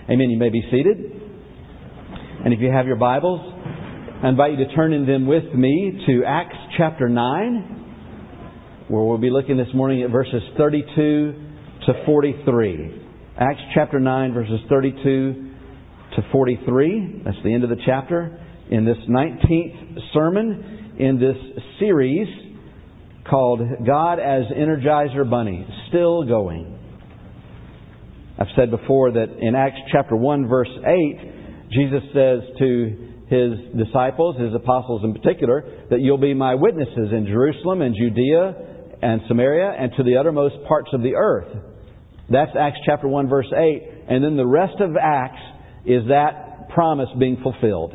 Amen. You may be seated. And if you have your Bibles, I invite you to turn in them with me to Acts chapter 9, where we'll be looking this morning at verses 32 to 43. Acts chapter 9, verses 32 to 43. That's the end of the chapter. In this 19th sermon in this series called God as Energizer Bunny, still going. I've said before that in Acts chapter 1 verse 8, Jesus says to His disciples, His apostles in particular, that you'll be my witnesses in Jerusalem and Judea and Samaria and to the uttermost parts of the earth. That's Acts chapter 1 verse 8. And then the rest of Acts is that promise being fulfilled.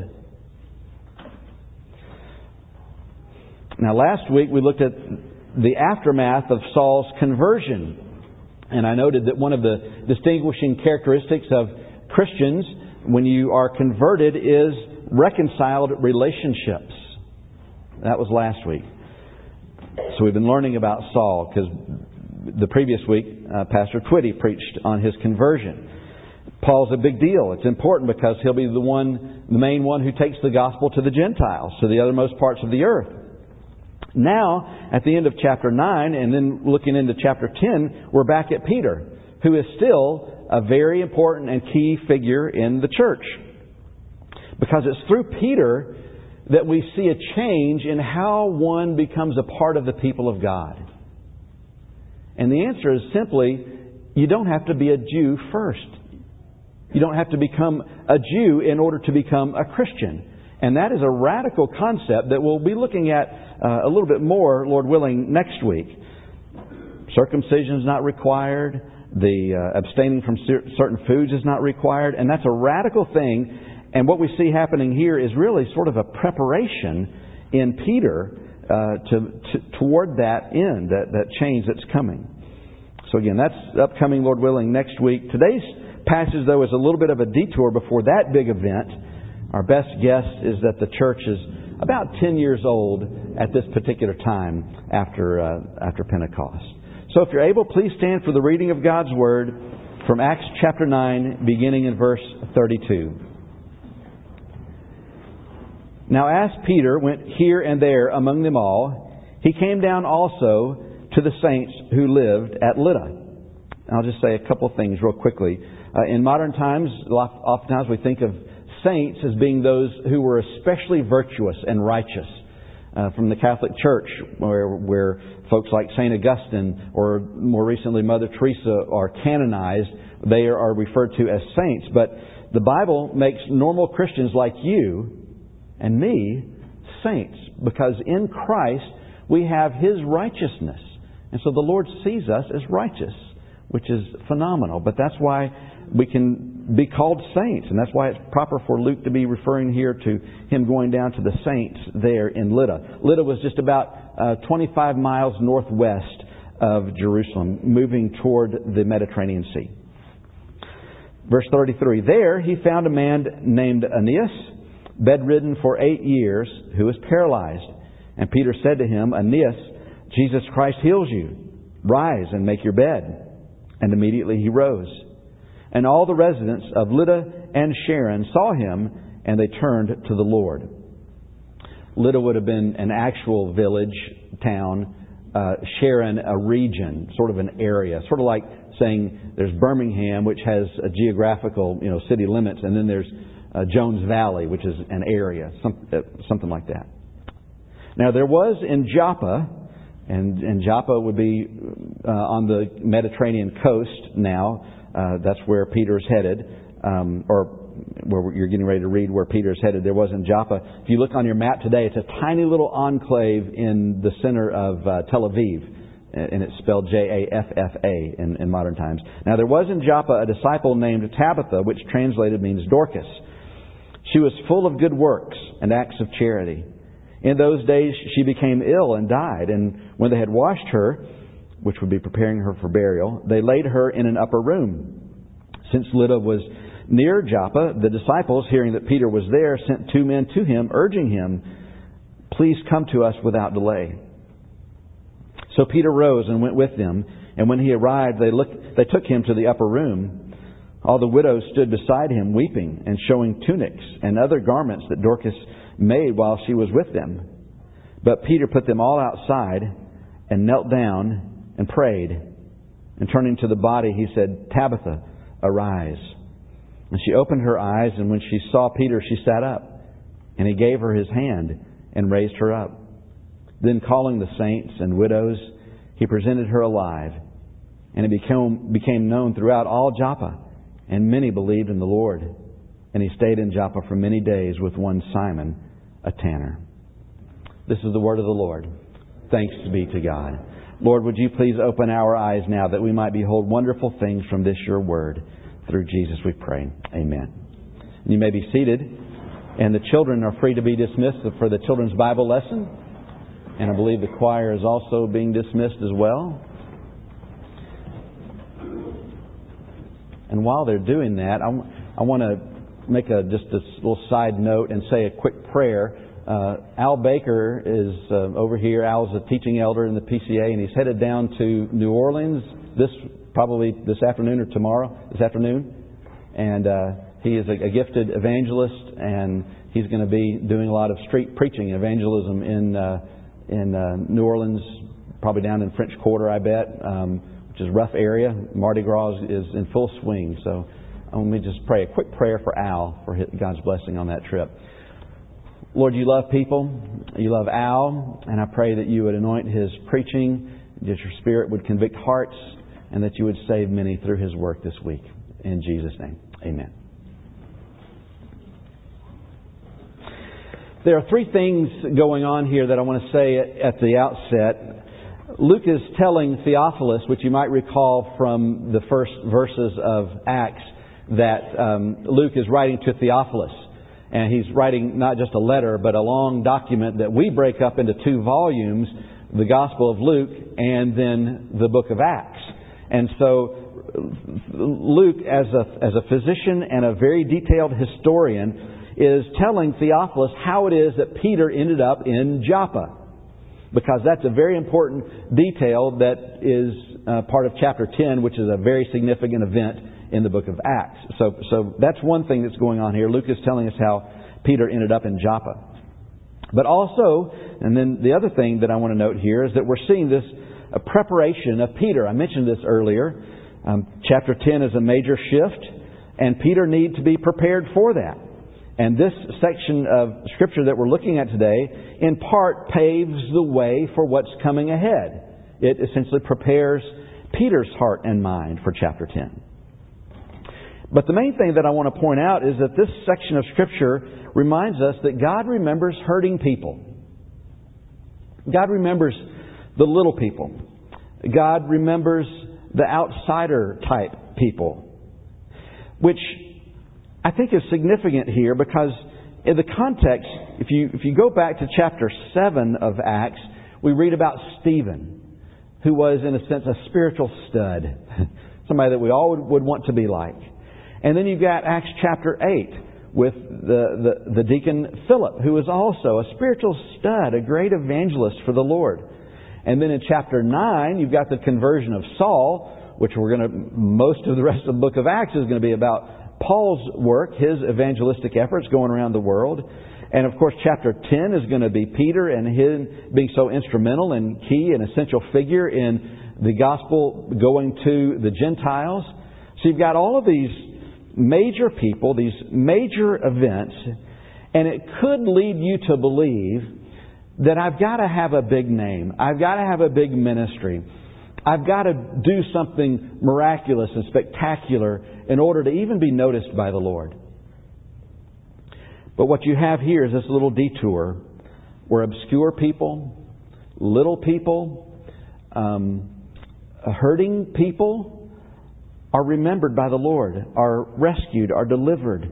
Now last week we looked at the aftermath of Saul's conversion. And I noted that one of the distinguishing characteristics of Christians when you are converted is reconciled relationships. That was last week. So we've been learning about Saul because the previous week Pastor Twitty preached on his conversion. Paul's a big deal. It's important because he'll be the main one who takes the gospel to the Gentiles, to the uttermost parts of the earth. Now, at the end of chapter 9, and then looking into chapter 10, we're back at Peter, who is still a very important and key figure in the church. Because it's through Peter that we see a change in how one becomes a part of the people of God. And the answer is simply, you don't have to be a Jew first. You don't have to become a Jew in order to become a Christian. And that is a radical concept that we'll be looking at a little bit more, Lord willing, next week. Circumcision is not required. The abstaining from certain foods is not required. And that's a radical thing. And what we see happening here is really sort of a preparation in Peter toward that end, that change that's coming. So again, that's upcoming, Lord willing, next week. Today's passage, though, is a little bit of a detour before that big event. Our best guess is that the church is about 10 years old at this particular time after Pentecost. So if you're able, please stand for the reading of God's Word from Acts chapter 9, beginning in verse 32. Now as Peter went here and there among them all, he came down also to the saints who lived at Lydda. I'll just say a couple of things real quickly. In modern times, oftentimes we think of saints as being those who were especially virtuous and righteous. From the Catholic Church, where folks like St. Augustine or more recently Mother Teresa are canonized, they are referred to as saints. But the Bible makes normal Christians like you and me saints, because in Christ we have His righteousness. And so the Lord sees us as righteous, which is phenomenal. But that's why we can be called saints. And that's why it's proper for Luke to be referring here to him going down to the saints there in Lydda. Lydda was just about 25 miles northwest of Jerusalem, moving toward the Mediterranean Sea. Verse 33, there he found a man named Aeneas, bedridden for 8 years, who was paralyzed. And Peter said to him, Aeneas, Jesus Christ heals you. Rise and make your bed. And immediately he rose. And all the residents of Lydda and Sharon saw him, and they turned to the Lord. Lydda would have been an actual village, town. Sharon, a region, sort of an area. Sort of like saying there's Birmingham, which has a geographical, city limits, and then there's Jones Valley, which is an area, something like that. Now there was in Joppa, and Joppa would be on the Mediterranean coast now. That's where Peter's headed, or where you're getting ready to read where Peter's headed. There was in Joppa. If you look on your map today, it's a tiny little enclave in the center of Tel Aviv, and it's spelled Jaffa in modern times. Now there was in Joppa a disciple named Tabitha, which translated means Dorcas. She was full of good works and acts of charity. In those days she became ill and died, and when they had washed her, which would be preparing her for burial, they laid her in an upper room. Since Lydda was near Joppa, the disciples, hearing that Peter was there, sent 2 men to him, urging him, please come to us without delay. So Peter rose and went with them, and when he arrived, they took him to the upper room. All the widows stood beside him, weeping and showing tunics and other garments that Dorcas made while she was with them. But Peter put them all outside and knelt down and prayed. And turning to the body, he said, "Tabitha, arise." And she opened her eyes, and when she saw Peter, she sat up. And he gave her his hand and raised her up. Then calling the saints and widows, he presented her alive. And it became known throughout all Joppa, and many believed in the Lord. And he stayed in Joppa for many days with one Simon, a tanner. This is the word of the Lord. Thanks be to God. Lord, would you please open our eyes now that we might behold wonderful things from this your word. Through Jesus we pray. Amen. You may be seated, and the children are free to be dismissed for the children's Bible lesson. And I believe the choir is also being dismissed as well. And while they're doing that, I want to make just a little side note and say a quick prayer. Al Baker is over here. Al's a teaching elder in the PCA, and he's headed down to New Orleans probably this afternoon or this afternoon. And he is a gifted evangelist, and he's going to be doing a lot of street preaching and evangelism in New Orleans, probably down in French Quarter, I bet, which is a rough area. Mardi Gras is in full swing. So let me just pray a quick prayer for Al, for God's blessing on that trip. Lord, you love people. You love Al, and I pray that you would anoint his preaching, that your Spirit would convict hearts, and that you would save many through his work this week. In Jesus' name, amen. There are three things going on here that I want to say at the outset. Luke is telling Theophilus, which you might recall from the first verses of Acts, that Luke is writing to Theophilus. And he's writing not just a letter, but a long document that we break up into two volumes, the Gospel of Luke and then the book of Acts. And so Luke, as a physician and a very detailed historian, is telling Theophilus how it is that Peter ended up in Joppa. Because that's a very important detail that is part of chapter 10, which is a very significant event in the book of Acts. So that's one thing that's going on here. Luke is telling us how Peter ended up in Joppa. But also, and then the other thing that I want to note here is that we're seeing this preparation of Peter. I mentioned this earlier. Chapter 10 is a major shift, and Peter needs to be prepared for that. And this section of Scripture that we're looking at today, in part, paves the way for what's coming ahead. It essentially prepares Peter's heart and mind for chapter 10. But the main thing that I want to point out is that this section of Scripture reminds us that God remembers hurting people. God remembers the little people. God remembers the outsider type people. Which I think is significant here because in the context, if you go back to chapter 7 of Acts, we read about Stephen, who was in a sense a spiritual stud. Somebody that we all would want to be like. And then you've got Acts chapter 8 with the deacon Philip, who was also a spiritual stud, a great evangelist for the Lord. And then in chapter 9, you've got the conversion of Saul, which most of the rest of the book of Acts is going to be about Paul's work, his evangelistic efforts going around the world. And of course, chapter 10 is going to be Peter and him being so instrumental and key and essential figure in the gospel going to the Gentiles. So you've got all of these major people, these major events, and it could lead you to believe that I've got to have a big name. I've got to have a big ministry. I've got to do something miraculous and spectacular in order to even be noticed by the Lord. But what you have here is this little detour where obscure people, little people, hurting people are remembered by the Lord, are rescued, are delivered.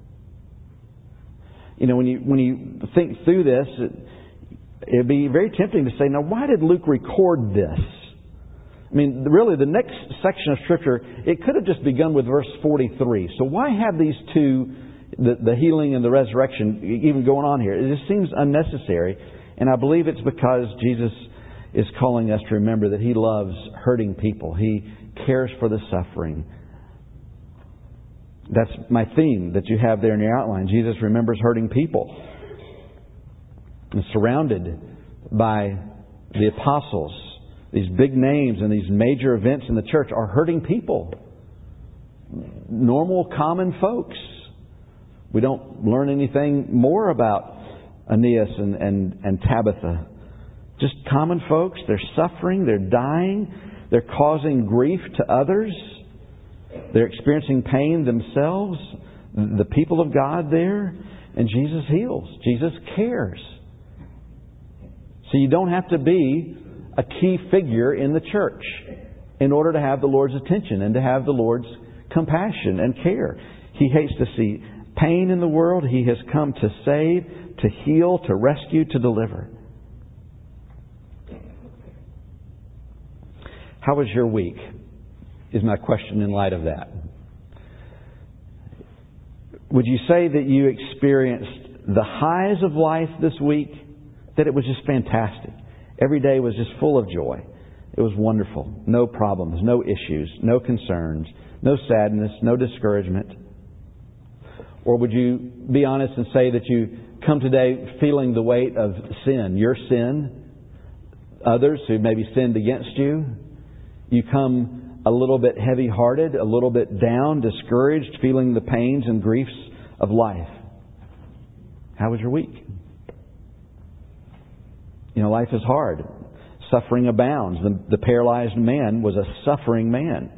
You know, when you think through this, it'd be very tempting to say, now why did Luke record this? I mean, really, the next section of Scripture, it could have just begun with verse 43. So why have these two, the healing and the resurrection, even going on here? It just seems unnecessary. And I believe it's because Jesus is calling us to remember that He loves hurting people. He cares for the suffering. That's my theme that you have there in your outline. Jesus remembers hurting people. And surrounded by the apostles, these big names and these major events in the church are hurting people. Normal, common folks. We don't learn anything more about Aeneas and Tabitha. Just common folks. They're suffering. They're dying. They're causing grief to others. They're experiencing pain themselves. The people of God there. And Jesus heals. Jesus cares. So you don't have to be a key figure in the church in order to have the Lord's attention and to have the Lord's compassion and care. He hates to see pain in the world. He has come to save, to heal, to rescue, to deliver. How was your week? Is my question in light of that. Would you say that you experienced the highs of life this week? That it was just fantastic. Every day was just full of joy. It was wonderful. No problems, no issues, no concerns, no sadness, no discouragement. Or would you be honest and say that you come today feeling the weight of sin, your sin, others who maybe sinned against you? You come a little bit heavy-hearted, a little bit down, discouraged, feeling the pains and griefs of life. How was your week? You know, life is hard. Suffering abounds. The paralyzed man was a suffering man.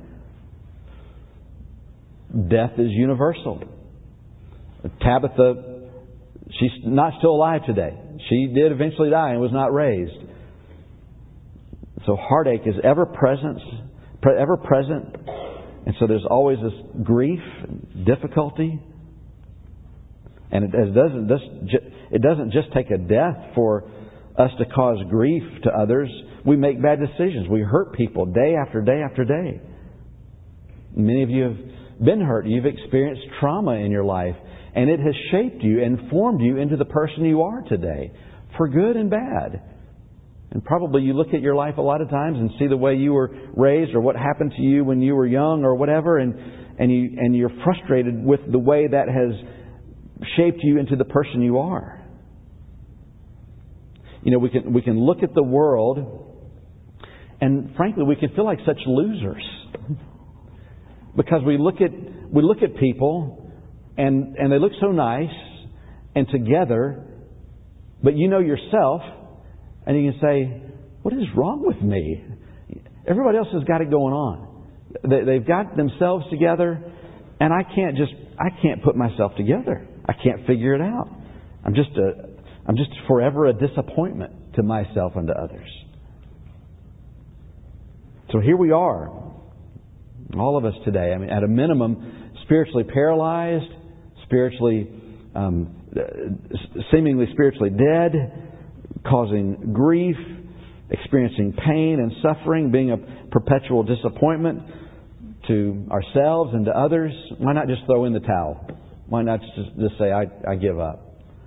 Death is universal. Tabitha, she's not still alive today. She did eventually die and was not raised. So heartache is ever present. And so there's always this grief, difficulty. And it doesn't just take a death for us to cause grief to others. We make bad decisions. We hurt people day after day after day. Many of you have been hurt. You've experienced trauma in your life. And it has shaped you and formed you into the person you are today. For good and bad. And probably you look at your life a lot of times and see the way you were raised or what happened to you when you were young or whatever. And you're frustrated with the way that has shaped you into the person you are. You know, we can look at the world and frankly we can feel like such losers. Because we look at people and they look so nice and together, but you know yourself and you can say, what is wrong with me? Everybody else has got it going on. They've got themselves together and I can't put myself together. I can't figure it out. I'm just forever a disappointment to myself and to others. So here we are, all of us today. I mean, at a minimum, spiritually paralyzed, seemingly spiritually dead, causing grief, experiencing pain and suffering, being a perpetual disappointment to ourselves and to others. Why not just throw in the towel? Why not just say, I give up?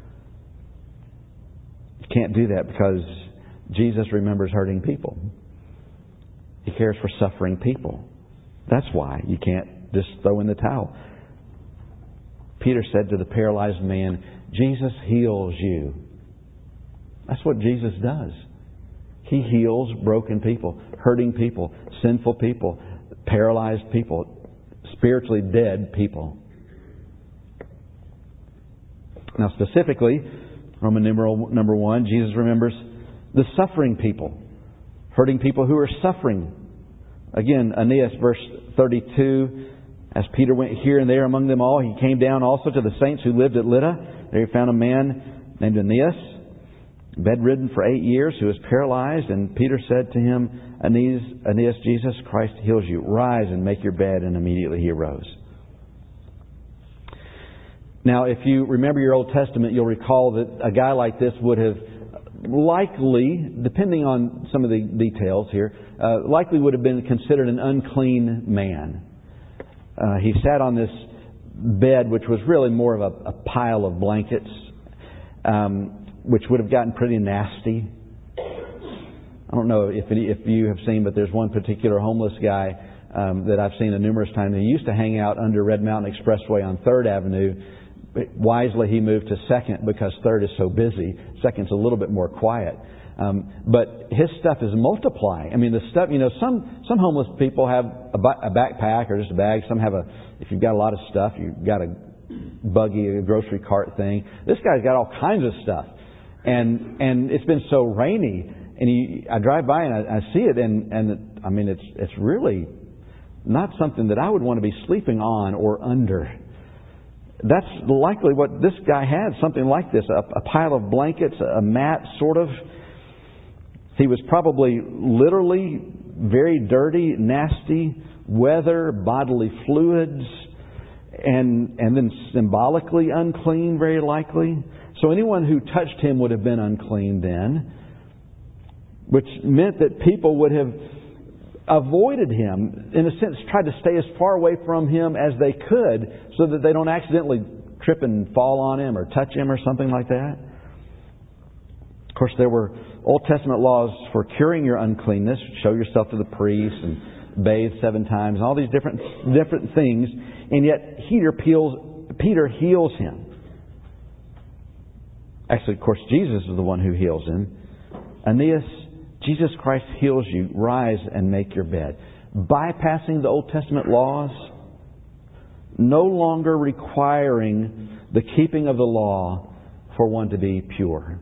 You can't do that because Jesus remembers hurting people. He cares for suffering people. That's why you can't just throw in the towel. Peter said to the paralyzed man, Jesus heals you. That's what Jesus does. He heals broken people, hurting people, sinful people, paralyzed people, spiritually dead people. Now specifically, Roman numeral number 1, Jesus remembers the suffering people, hurting people who are suffering. Again, Aeneas, verse 32, as Peter went here and there among them all, he came down also to the saints who lived at Lydda. There he found a man named Aeneas, bedridden for 8 years, who was paralyzed. And Peter said to him, Aeneas, Jesus Christ heals you. Rise and make your bed. And immediately he arose. Now, if you remember your Old Testament, you'll recall that a guy like this would have likely, depending on some of the details here, likely would have been considered an unclean man. He sat on this bed, which was really more of a pile of blankets, which would have gotten pretty nasty. I don't know if you have seen, but there's one particular homeless guy that I've seen numerous times. He used to hang out under Red Mountain Expressway on 3rd Avenue. Wisely, he moved to 2nd because 3rd is so busy. 2nd's a little bit more quiet. But his stuff is multiplying. I mean, the stuff, some homeless people have a backpack or just a bag. Some have if you've got a lot of stuff, you've got a buggy, a grocery cart thing. This guy's got all kinds of stuff. And it's been so rainy. And I drive by and I see it, and I mean, it's really not something that I would want to be sleeping on or under. That's likely what this guy had, something like this, a pile of blankets, a mat, sort of. He was probably literally very dirty, nasty, weather, bodily fluids, and then symbolically unclean, very likely. So anyone who touched him would have been unclean then, which meant that people would have avoided him, in a sense, tried to stay as far away from him as they could so that they don't accidentally trip and fall on him or touch him or something like that. Of course, there were Old Testament laws for curing your uncleanness. Show yourself to the priest and bathe 7 times and all these different things. And yet Peter heals him. Actually, of course, Jesus is the one who heals him. Aeneas, Jesus Christ heals you. Rise and make your bed. Bypassing the Old Testament laws, no longer requiring the keeping of the law for one to be pure.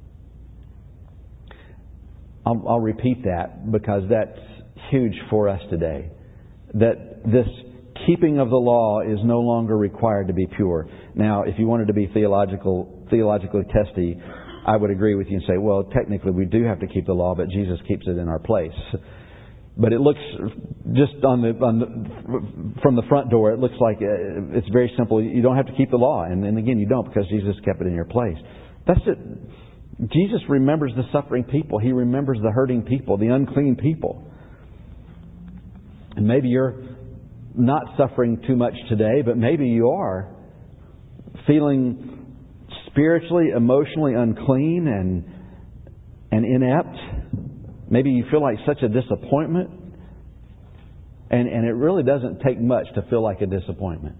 I'll repeat that because that's huge for us today. That this keeping of the law is no longer required to be pure. Now, if you wanted to be theologically testy, I would agree with you and say, well, technically we do have to keep the law, but Jesus keeps it in our place. But it looks, just from the front door, it looks like it's very simple. You don't have to keep the law. And again, you don't, because Jesus kept it in your place. That's it. Jesus remembers the suffering people. He remembers the hurting people, the unclean people. And maybe you're not suffering too much today, but maybe you are feeling spiritually, emotionally unclean and inept. Maybe you feel like such a disappointment. And it really doesn't take much to feel like a disappointment.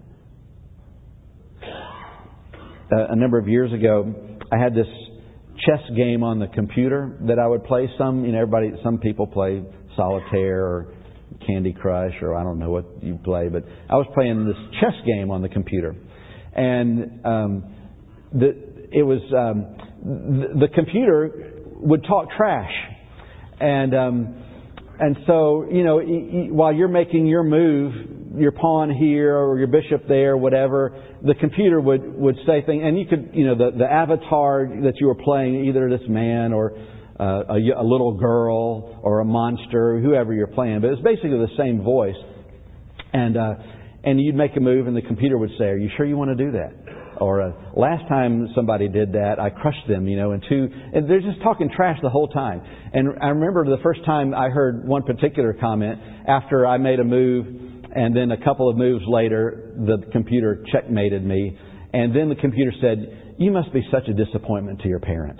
A number of years ago, I had this chess game on the computer that I would play. Some people play solitaire or Candy Crush, or I don't know what you play, but I was playing this chess game on the computer. And the computer would talk trash. And so, while you're making your move, your pawn here or your bishop there, whatever, the computer would say things, and you could, the avatar that you were playing, either this man or a little girl or a monster, whoever you're playing, but it's basically the same voice. And you'd make a move, and the computer would say, "Are you sure you want to do that?" Or last time somebody did that, I crushed them, and they're just talking trash the whole time. And I remember the first time I heard one particular comment after I made a move, and then a couple of moves later, the computer checkmated me. And then the computer said, "You must be such a disappointment to your parents."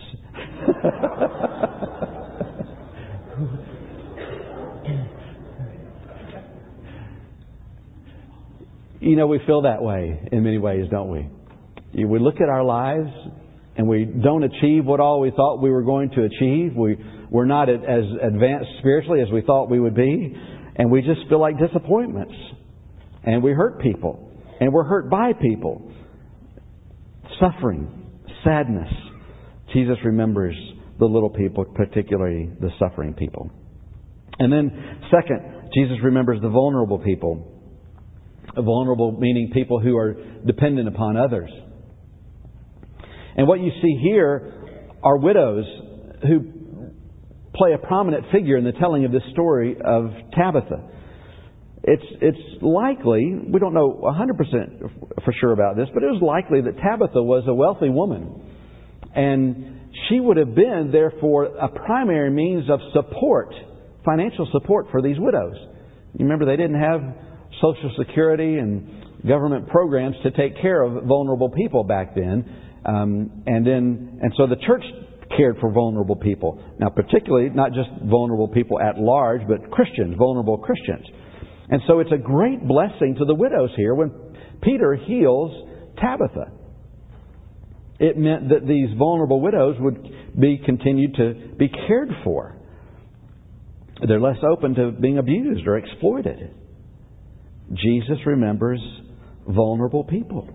We feel that way in many ways, don't we? We look at our lives and we don't achieve what all we thought we were going to achieve. We're not as advanced spiritually as we thought we would be. And we just feel like disappointments. And we hurt people. And we're hurt by people. Suffering, sadness. Jesus remembers the little people, particularly the suffering people. And then, second, Jesus remembers the vulnerable people. Vulnerable meaning people who are dependent upon others. And what you see here are widows who play a prominent figure in the telling of this story of Tabitha. It's likely, we don't know 100% for sure about this, but it was likely that Tabitha was a wealthy woman. And she would have been, therefore, a primary means of support, financial support for these widows. You remember, they didn't have Social Security and government programs to take care of vulnerable people back then. And so the church cared for vulnerable people. Now, particularly, not just vulnerable people at large, but Christians, vulnerable Christians. And so it's a great blessing to the widows here when Peter heals Tabitha. It meant that these vulnerable widows would be continued to be cared for. They're less open to being abused or exploited. Jesus remembers vulnerable people.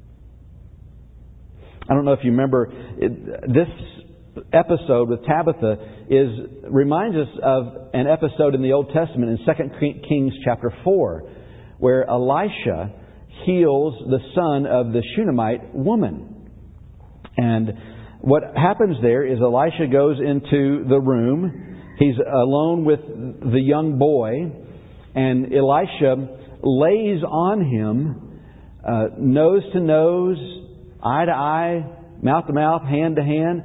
I don't know if you remember, this episode with Tabitha reminds us of an episode in the Old Testament in 2 Kings chapter 4, where Elisha heals the son of the Shunammite woman. And what happens there is Elisha goes into the room. He's alone with the young boy, and Elisha lays on him nose to nose, eye to eye, mouth to mouth, hand to hand.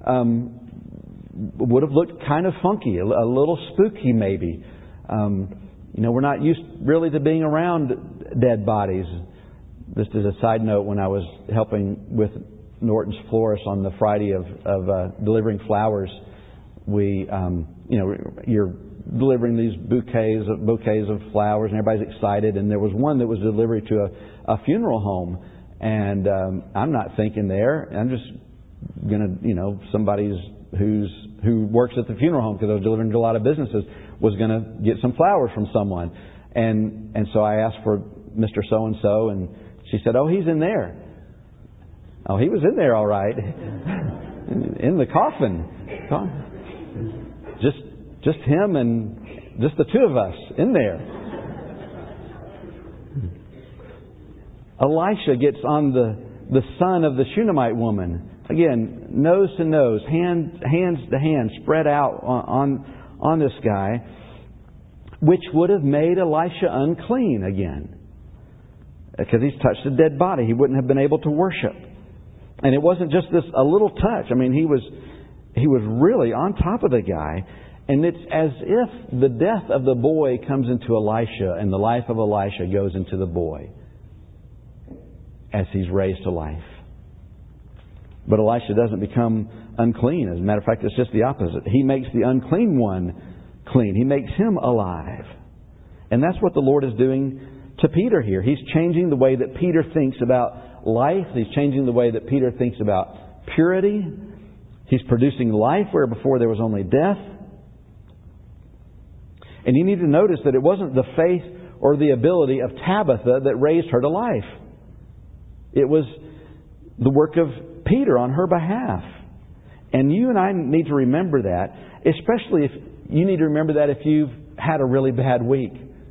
Would have looked kind of funky, a little spooky maybe. We're not used really to being around dead bodies. Just as a side note, when I was helping with Norton's Florist on the Friday of delivering flowers, you're delivering these bouquets of flowers, and everybody's excited. And there was one that was delivered to a funeral home, and I'm not thinking there. I'm just gonna, somebody who works at the funeral home, because I was delivering to a lot of businesses, was gonna get some flowers from someone, and so I asked for Mr. So and so, and she said, "Oh, he's in there." Oh, he was in there all right. In the coffin. Just him and just the two of us in there. Elisha gets on the son of the Shunammite woman. Again, nose to nose, hands to hand, spread out on this guy, which would have made Elisha unclean again. Because he's touched a dead body. He wouldn't have been able to worship. And it wasn't just a little touch. I mean, he was really on top of the guy. And it's as if the death of the boy comes into Elisha and the life of Elisha goes into the boy as he's raised to life. But Elisha doesn't become unclean. As a matter of fact, it's just the opposite. He makes the unclean one clean. He makes him alive. And that's what the Lord is doing to Peter here. He's changing the way that Peter thinks about life. He's changing the way that Peter thinks about purity. He's producing life where before there was only death. And you need to notice that it wasn't the faith or the ability of Tabitha that raised her to life. It was the work of Peter on her behalf. And you and I need to remember that, especially if you need to remember that if you've had a really bad week.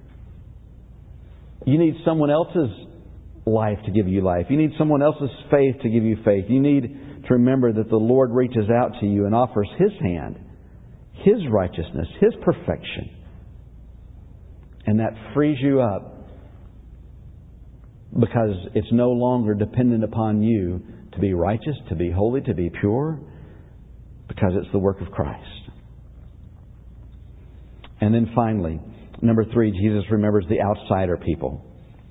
You need someone else's life to give you life. You need someone else's faith to give you faith. You need to remember that the Lord reaches out to you and offers His hand, His righteousness, His perfection. And that frees you up because it's no longer dependent upon you to be righteous, to be holy, to be pure, because it's the work of Christ. And then finally, number 3, Jesus remembers the outsider people.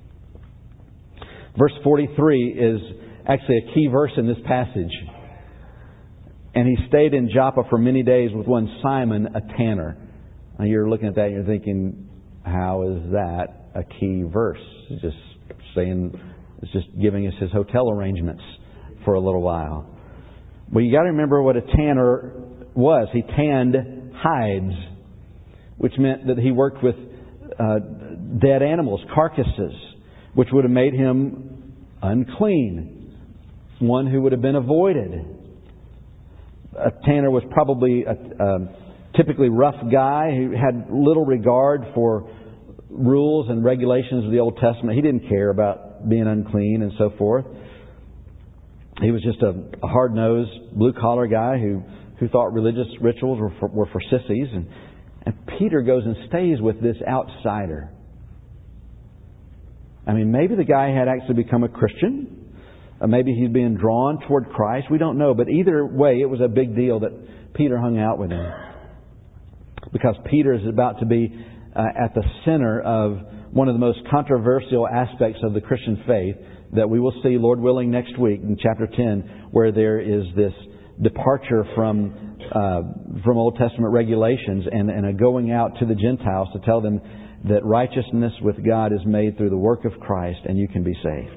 Verse 43 is actually a key verse in this passage. And he stayed in Joppa for many days with one Simon, a tanner. Now you're looking at that and you're thinking, how is that a key verse? It's just saying, it's just giving us his hotel arrangements for a little while. Well, you got to remember what a tanner was. He tanned hides, which meant that he worked with dead animals, carcasses, which would have made him unclean, one who would have been avoided. A tanner was probably a typically rough guy who had little regard for rules and regulations of the Old Testament. He didn't care about being unclean and so forth. He was just a hard-nosed, blue-collar guy who thought religious rituals were for sissies. And Peter goes and stays with this outsider. I mean, maybe the guy had actually become a Christian. Maybe he's being drawn toward Christ. We don't know. But either way, it was a big deal that Peter hung out with him. Because Peter is about to be at the center of one of the most controversial aspects of the Christian faith that we will see, Lord willing, next week in chapter 10, where there is this departure from Old Testament regulations and a going out to the Gentiles to tell them that righteousness with God is made through the work of Christ, and you can be saved.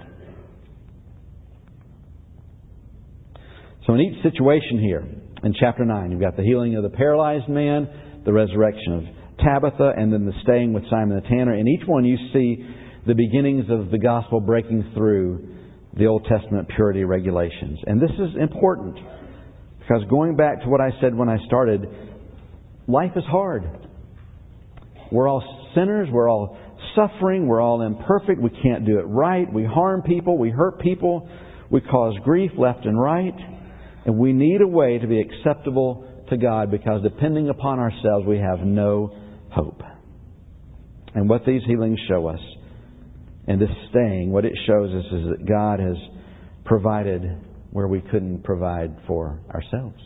So in each situation here, in chapter 9, you've got the healing of the paralyzed man, the resurrection of Tabitha, and then the staying with Simon the tanner. In each one you see the beginnings of the gospel breaking through the Old Testament purity regulations. And this is important, because going back to what I said when I started, life is hard. We're all sinners. We're all suffering. We're all imperfect. We can't do it right. We harm people. We hurt people. We cause grief left and right. And we need a way to be acceptable to God, because depending upon ourselves, we have no hope. And what these healings show us, and this staying, what it shows us is that God has provided where we couldn't provide for ourselves.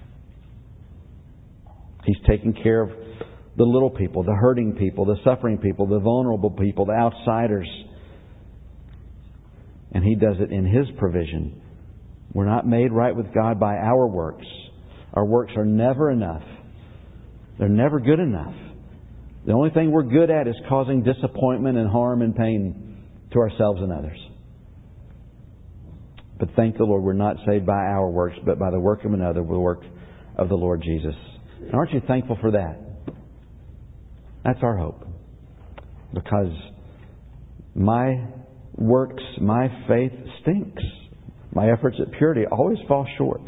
He's taking care of the little people, the hurting people, the suffering people, the vulnerable people, the outsiders. And He does it in His provision. We're not made right with God by our works. Our works are never enough. They're never good enough. The only thing we're good at is causing disappointment and harm and pain to ourselves and others. But thank the Lord, we're not saved by our works, but by the work of another, the work of the Lord Jesus. And aren't you thankful for that? That's our hope. Because my works, my faith stinks. My efforts at purity always fall short.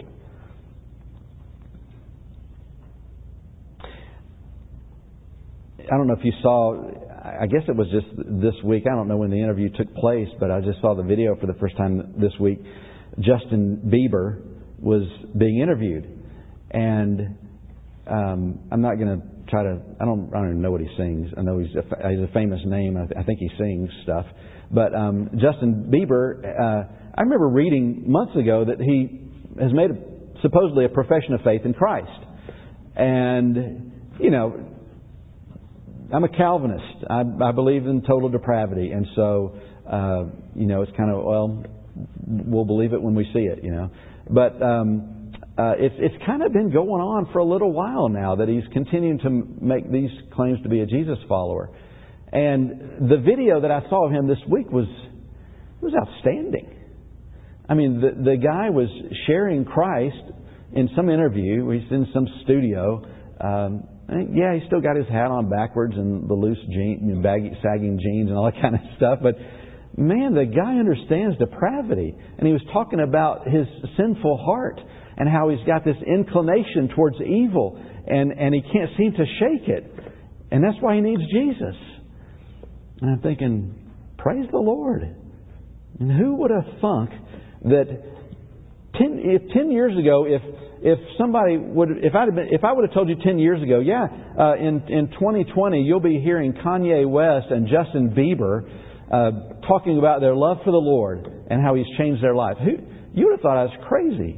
I don't know if you saw, I guess it was just this week. I don't know when the interview took place, but I just saw the video for the first time this week. Justin Bieber was being interviewed. And I'm not going to try to, I don't even know what he sings. I know he's a famous name. I think he sings stuff. But Justin Bieber, I remember reading months ago that he has made supposedly a profession of faith in Christ. And, you know, I'm a Calvinist. I believe in total depravity. And so, you know, it's kind of, well, we'll believe it when we see it, you know. But it's kind of been going on for a little while now that he's continuing to make these claims to be a Jesus follower. And the video that I saw of him this week was outstanding. I mean, the guy was sharing Christ in some interview. He's in some studio. Yeah, he's still got his hat on backwards and the loose jeans, sagging jeans and all that kind of stuff. But man, the guy understands depravity. And he was talking about his sinful heart and how he's got this inclination towards evil. And he can't seem to shake it. And that's why he needs Jesus. And I'm thinking, praise the Lord. And who would have thunk that 10 years ago, if I would have told you 10 years ago, in 2020 you'll be hearing Kanye West and Justin Bieber talking about their love for the Lord and how He's changed their life, you would have thought I was crazy.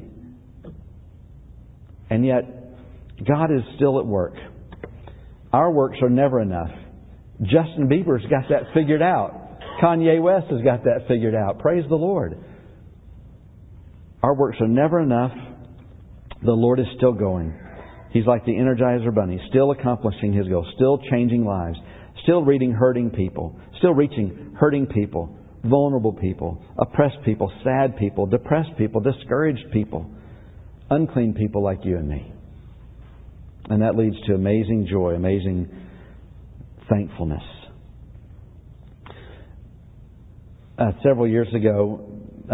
And yet, God is still at work. Our works are never enough. Justin Bieber's got that figured out. Kanye West has got that figured out. Praise the Lord. Our works are never enough. The Lord is still going. He's like the Energizer Bunny, still accomplishing His goal, still changing lives, still reaching hurting people, vulnerable people, oppressed people, sad people, depressed people, discouraged people, unclean people like you and me. And that leads to amazing joy, amazing thankfulness. Several years ago,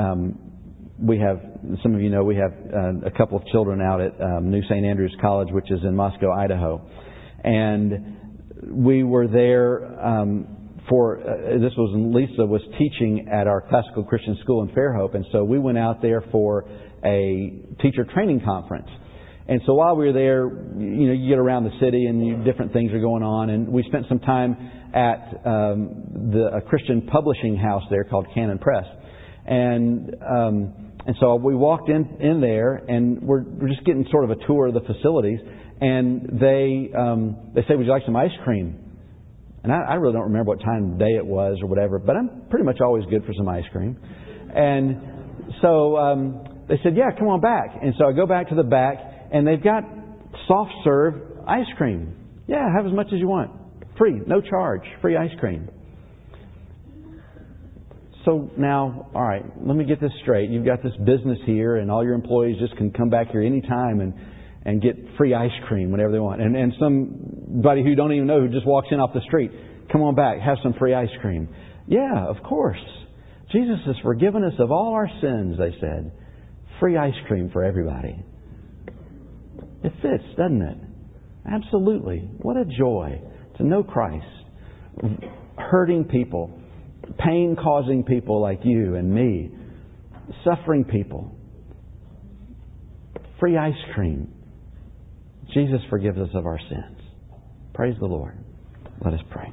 some of you know, we have a couple of children out at New St. Andrews College, which is in Moscow, Idaho. And we were there this was when Lisa was teaching at our classical Christian school in Fairhope. And so we went out there for a teacher training conference. And so while we were there, you get around the city and different things are going on. And we spent some time at a Christian publishing house there called Canon Press. And so we walked in there, and we're just getting sort of a tour of the facilities. And they say, "Would you like some ice cream?" And I really don't remember what time of day it was or whatever, but I'm pretty much always good for some ice cream. And so they said, "Yeah, come on back." And so I go back to the back, and they've got soft serve ice cream. Yeah, have as much as you want. free, no charge, free ice cream. So now, all right, let me get this straight. You've got this business here, and all your employees just can come back here anytime and get free ice cream whenever they want. And somebody who you don't even know who just walks in off the street, come on back, have some free ice cream. Yeah, of course. Jesus has forgiven us of all our sins, they said. Free ice cream for everybody. It fits, doesn't it? Absolutely. What a joy to know Christ. Hurting people, pain-causing people like you and me, suffering people. Free ice cream. Jesus forgives us of our sins. Praise the Lord. Let us pray.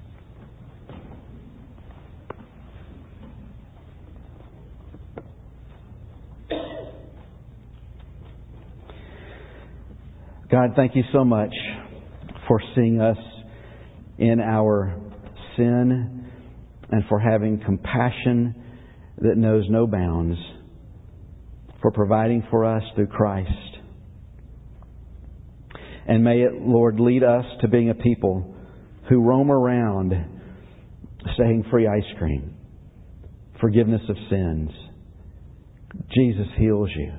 God, thank you so much for seeing us in our sin and for having compassion that knows no bounds, for providing for us through Christ. And may it, Lord, lead us to being a people who roam around saying free ice cream, forgiveness of sins. Jesus heals you.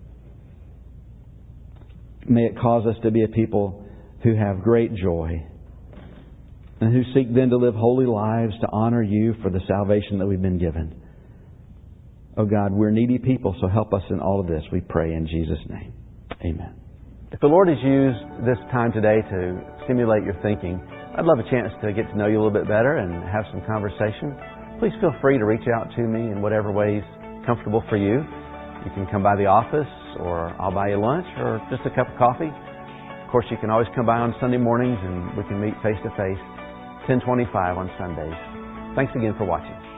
May it cause us to be a people who have great joy and who seek then to live holy lives to honor you for the salvation that we've been given. Oh God, we're needy people, so help us in all of this, we pray in Jesus' name. Amen. If the Lord has used this time today to stimulate your thinking, I'd love a chance to get to know you a little bit better and have some conversation. Please feel free to reach out to me in whatever way is comfortable for you. You can come by the office, or I'll buy you lunch, or just a cup of coffee. Of course, you can always come by on Sunday mornings and we can meet face to face, 10:25 on Sundays. Thanks again for watching.